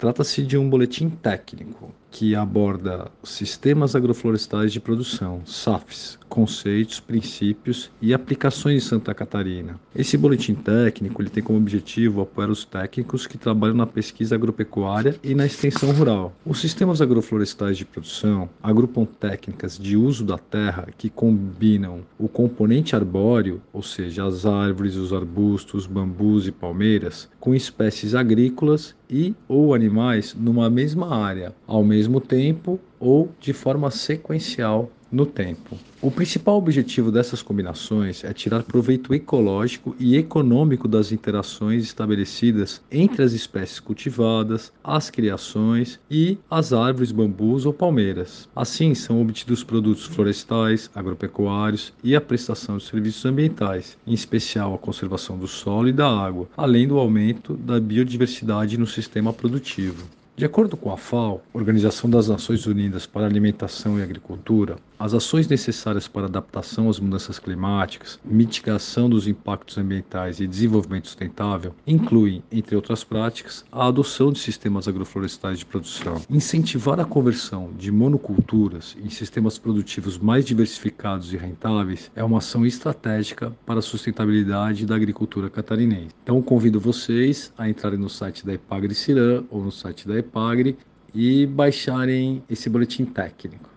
Trata-se de um boletim técnico que aborda sistemas agroflorestais de produção, SAFs, conceitos, princípios e aplicações em Santa Catarina. Esse boletim técnico ele tem como objetivo apoiar os técnicos que trabalham na pesquisa agropecuária e na extensão rural. Os sistemas agroflorestais de produção agrupam técnicas de uso da terra que combinam o componente arbóreo, ou seja, as árvores, os arbustos, bambus e palmeiras, com espécies agrícolas e ou animais numa mesma área, ao mesmo tempo ou de forma sequencial no tempo. O principal objetivo dessas combinações é tirar proveito ecológico e econômico das interações estabelecidas entre as espécies cultivadas, as criações e as árvores, bambus ou palmeiras. Assim, são obtidos produtos florestais, agropecuários e a prestação de serviços ambientais, em especial a conservação do solo e da água, além do aumento da biodiversidade no sistema produtivo. De acordo com a FAO, Organização das Nações Unidas para a Alimentação e Agricultura, as ações necessárias para adaptação às mudanças climáticas, mitigação dos impactos ambientais e desenvolvimento sustentável incluem, entre outras práticas, a adoção de sistemas agroflorestais de produção. Incentivar a conversão de monoculturas em sistemas produtivos mais diversificados e rentáveis é uma ação estratégica para a sustentabilidade da agricultura catarinense. Então, convido vocês a entrarem no site da Epagre Ciran ou no site da Epagre e baixarem esse boletim técnico.